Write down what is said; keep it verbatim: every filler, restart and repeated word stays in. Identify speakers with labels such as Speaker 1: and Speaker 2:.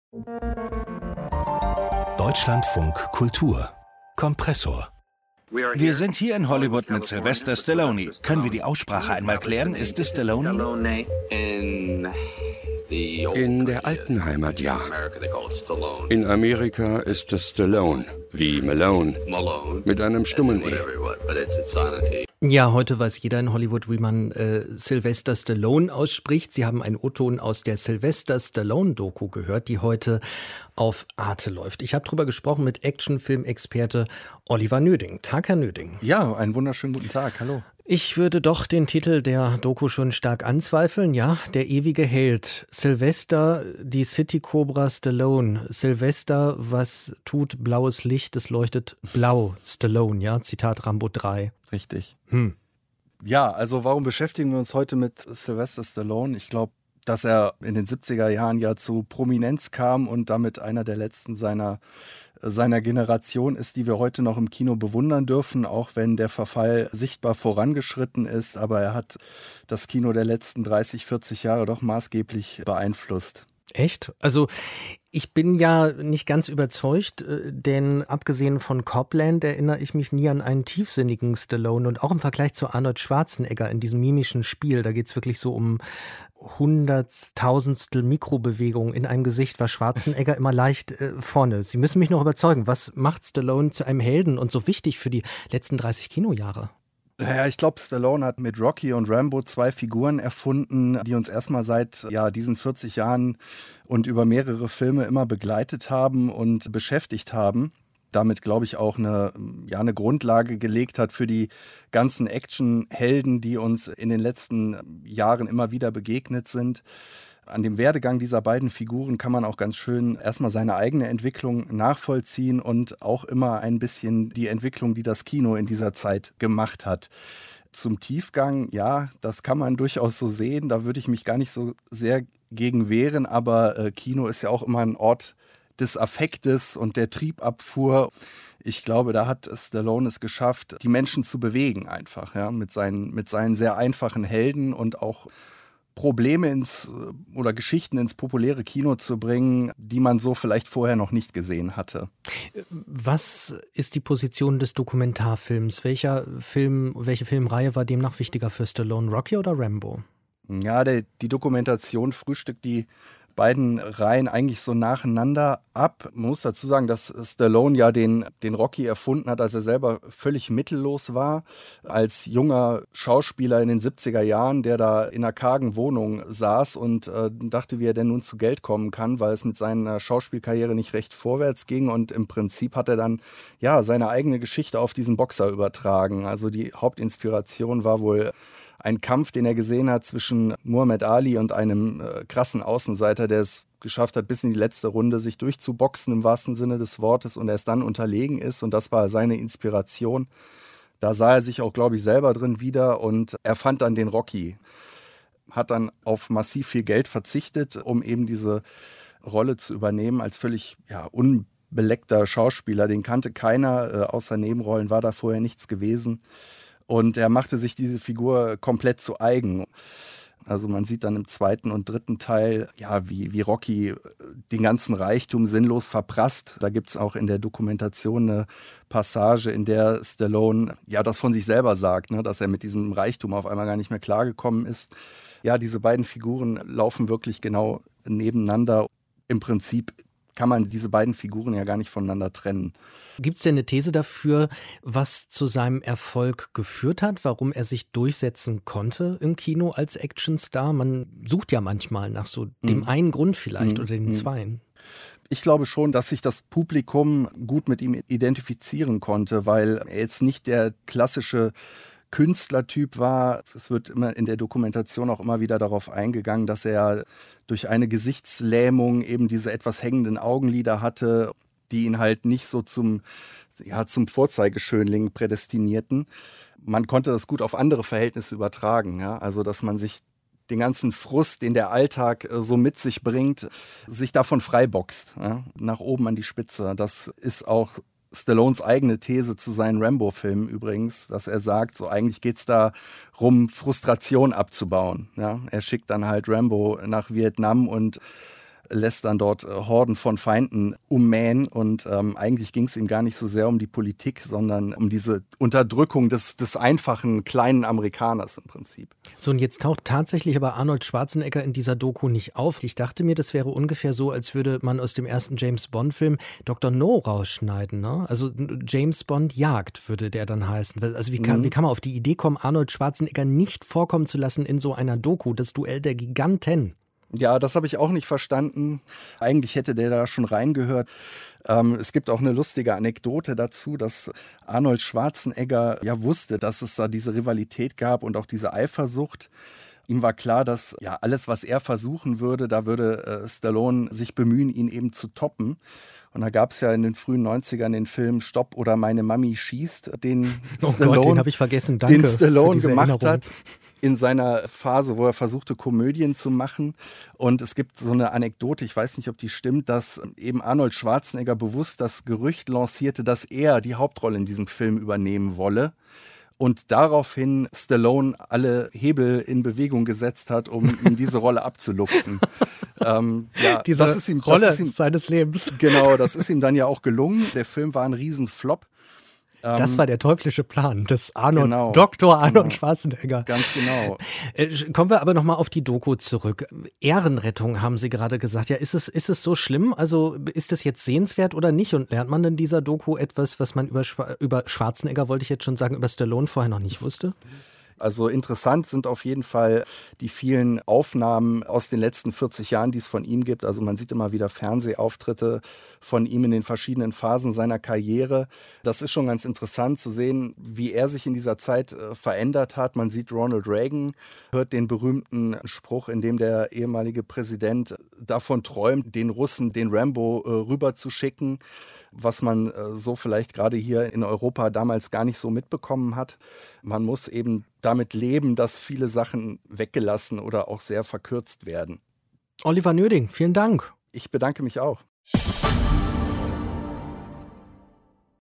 Speaker 1: Deutschlandfunk Kultur Kompressor.
Speaker 2: Wir sind hier in Hollywood mit Sylvester Stallone. Können wir die Aussprache einmal klären? Ist es Stallone?
Speaker 3: In der alten Heimat ja. In Amerika ist es Stallone, wie Malone, mit einem stummen E.
Speaker 4: Ja, heute weiß jeder in Hollywood, wie man äh, Sylvester Stallone ausspricht. Sie haben einen O-Ton aus der Sylvester Stallone-Doku gehört, die heute auf Arte läuft. Ich habe darüber gesprochen mit Actionfilmexperte Oliver Nöding. Tag, Herr Nöding.
Speaker 5: Ja, einen wunderschönen guten Tag. Hallo.
Speaker 4: Ich würde doch den Titel der Doku schon stark anzweifeln. Ja, der ewige Held. Sylvester, die City Cobra Stallone. Sylvester, was tut blaues Licht? Es leuchtet blau. Stallone, ja, Zitat Rambo drei.
Speaker 5: Richtig.
Speaker 4: Hm.
Speaker 5: Ja, also warum beschäftigen wir uns heute mit Sylvester Stallone? Ich glaube, dass er in den siebziger Jahren ja zu Prominenz kam und damit einer der letzten seiner, seiner Generation ist, die wir heute noch im Kino bewundern dürfen, auch wenn der Verfall sichtbar vorangeschritten ist. Aber er hat das Kino der letzten dreißig, vierzig Jahre doch maßgeblich beeinflusst.
Speaker 4: Echt? Also ich bin ja nicht ganz überzeugt, denn abgesehen von Copland erinnere ich mich nie an einen tiefsinnigen Stallone und auch im Vergleich zu Arnold Schwarzenegger in diesem mimischen Spiel, da geht es wirklich so um Hunderttausendstel Mikrobewegungen in einem Gesicht, war Schwarzenegger immer leicht äh, vorne. Sie müssen mich noch überzeugen, was macht Stallone zu einem Helden und so wichtig für die letzten dreißig Kinojahre?
Speaker 5: Naja, ich glaube, Stallone hat mit Rocky und Rambo zwei Figuren erfunden, die uns erstmal seit ja, diesen vierzig Jahren und über mehrere Filme immer begleitet haben und beschäftigt haben. Damit, glaube ich, auch eine, ja, eine Grundlage gelegt hat für die ganzen Actionhelden, die uns in den letzten Jahren immer wieder begegnet sind. An dem Werdegang dieser beiden Figuren kann man auch ganz schön erstmal seine eigene Entwicklung nachvollziehen und auch immer ein bisschen die Entwicklung, die das Kino in dieser Zeit gemacht hat. Zum Tiefgang, ja, das kann man durchaus so sehen. Da würde ich mich gar nicht so sehr gegen wehren, aber äh, Kino ist ja auch immer ein Ort des Affektes und der Triebabfuhr. Ich glaube, da hat Stallone es geschafft, die Menschen zu bewegen einfach, ja, mit seinen, mit seinen sehr einfachen Helden und auch Probleme ins oder Geschichten ins populäre Kino zu bringen, die man so vielleicht vorher noch nicht gesehen hatte.
Speaker 4: Was ist die Position des Dokumentarfilms? Welcher Film, welche Filmreihe war demnach wichtiger für Stallone, Rocky oder Rambo?
Speaker 5: Ja, der, die Dokumentation frühstückt die beiden Reihen eigentlich so nacheinander ab. Man muss dazu sagen, dass Stallone ja den, den Rocky erfunden hat, als er selber völlig mittellos war. Als junger Schauspieler in den siebziger Jahren, der da in einer kargen Wohnung saß und äh, dachte, wie er denn nun zu Geld kommen kann, weil es mit seiner Schauspielkarriere nicht recht vorwärts ging. Und im Prinzip hat er dann ja seine eigene Geschichte auf diesen Boxer übertragen. Also die Hauptinspiration war wohl ein Kampf, den er gesehen hat zwischen Muhammad Ali und einem äh, krassen Außenseiter, der es geschafft hat, bis in die letzte Runde sich durchzuboxen im wahrsten Sinne des Wortes und erst dann unterlegen ist. Und das war seine Inspiration. Da sah er sich auch, glaube ich, selber drin wieder und er fand dann den Rocky. Hat dann auf massiv viel Geld verzichtet, um eben diese Rolle zu übernehmen als völlig ja, unbeleckter Schauspieler. Den kannte keiner, äh, außer Nebenrollen war da vorher nichts gewesen. Und er machte sich diese Figur komplett zu eigen. Also man sieht dann im zweiten und dritten Teil, ja, wie, wie Rocky den ganzen Reichtum sinnlos verprasst. Da gibt es auch in der Dokumentation eine Passage, in der Stallone ja das von sich selber sagt, ne, dass er mit diesem Reichtum auf einmal gar nicht mehr klargekommen ist. Ja, diese beiden Figuren laufen wirklich genau nebeneinander. Im Prinzip kann man diese beiden Figuren ja gar nicht voneinander trennen.
Speaker 4: Gibt es denn eine These dafür, was zu seinem Erfolg geführt hat, warum er sich durchsetzen konnte im Kino als Actionstar? Man sucht ja manchmal nach so dem mhm. einen Grund vielleicht mhm. oder den mhm. zweien.
Speaker 5: Ich glaube schon, dass sich das Publikum gut mit ihm identifizieren konnte, weil er jetzt nicht der klassische Künstlertyp war. Es wird immer in der Dokumentation auch immer wieder darauf eingegangen, dass er durch eine Gesichtslähmung eben diese etwas hängenden Augenlider hatte, die ihn halt nicht so zum, ja, zum Vorzeigeschönling prädestinierten. Man konnte das gut auf andere Verhältnisse übertragen, ja? Also dass man sich den ganzen Frust, den der Alltag äh, so mit sich bringt, sich davon freiboxt, ja? Nach oben an die Spitze. Das ist auch Stallones eigene These zu seinen Rambo-Filmen übrigens, dass er sagt, so eigentlich geht es da rum, Frustration abzubauen. Ja? Er schickt dann halt Rambo nach Vietnam und lässt dann dort Horden von Feinden ummähen und ähm, eigentlich ging es ihm gar nicht so sehr um die Politik, sondern um diese Unterdrückung des, des einfachen, kleinen Amerikaners im Prinzip.
Speaker 4: So, und jetzt taucht tatsächlich aber Arnold Schwarzenegger in dieser Doku nicht auf. Ich dachte mir, das wäre ungefähr so, als würde man aus dem ersten James-Bond-Film Doktor No rausschneiden. Ne? Also James Bond Jagd würde der dann heißen. Also wie kann, mhm. wie kann man auf die Idee kommen, Arnold Schwarzenegger nicht vorkommen zu lassen in so einer Doku, das Duell der Giganten?
Speaker 5: Ja, das habe ich auch nicht verstanden. Eigentlich hätte der da schon reingehört. Ähm, es gibt auch eine lustige Anekdote dazu, dass Arnold Schwarzenegger ja wusste, dass es da diese Rivalität gab und auch diese Eifersucht. Ihm war klar, dass ja alles, was er versuchen würde, da würde äh, Stallone sich bemühen, ihn eben zu toppen. Und da gab es ja in den frühen neunzigern den Film Stopp oder Meine Mami schießt, den
Speaker 4: oh
Speaker 5: Stallone,
Speaker 4: Gott, den habe ich vergessen. Danke
Speaker 5: den Stallone gemacht
Speaker 4: Erinnerung.
Speaker 5: hat. In seiner Phase, wo er versuchte, Komödien zu machen. Und es gibt so eine Anekdote, ich weiß nicht, ob die stimmt, dass eben Arnold Schwarzenegger bewusst das Gerücht lancierte, dass er die Hauptrolle in diesem Film übernehmen wolle. Und daraufhin Stallone alle Hebel in Bewegung gesetzt hat, um ihm diese Rolle abzuluxen. ähm, ja,
Speaker 4: diese
Speaker 5: das ist ihm,
Speaker 4: Rolle
Speaker 5: das ist ihm,
Speaker 4: seines Lebens.
Speaker 5: Genau, das ist ihm dann ja auch gelungen. Der Film war ein Riesenflop.
Speaker 4: Das war der teuflische Plan des Arnold,
Speaker 5: genau,
Speaker 4: Doktor Arnold
Speaker 5: genau,
Speaker 4: Schwarzenegger.
Speaker 5: Ganz genau.
Speaker 4: Äh, kommen wir aber nochmal auf die Doku zurück. Ehrenrettung haben Sie gerade gesagt. Ja, ist es, ist es so schlimm? Also ist es jetzt sehenswert oder nicht? Und lernt man in dieser Doku etwas, was man über, über Schwarzenegger, wollte ich jetzt schon sagen, über Stallone vorher noch nicht wusste?
Speaker 5: Also interessant sind auf jeden Fall die vielen Aufnahmen aus den letzten vierzig Jahren, die es von ihm gibt. Also man sieht immer wieder Fernsehauftritte von ihm in den verschiedenen Phasen seiner Karriere. Das ist schon ganz interessant zu sehen, wie er sich in dieser Zeit äh, verändert hat. Man sieht Ronald Reagan, hört den berühmten Spruch, in dem der ehemalige Präsident davon träumt, den Russen den Rambo äh, rüberzuschicken, was man äh, so vielleicht gerade hier in Europa damals gar nicht so mitbekommen hat. Man muss eben damit leben, dass viele Sachen weggelassen oder auch sehr verkürzt werden.
Speaker 4: Oliver Nöding, vielen Dank.
Speaker 5: Ich bedanke mich auch.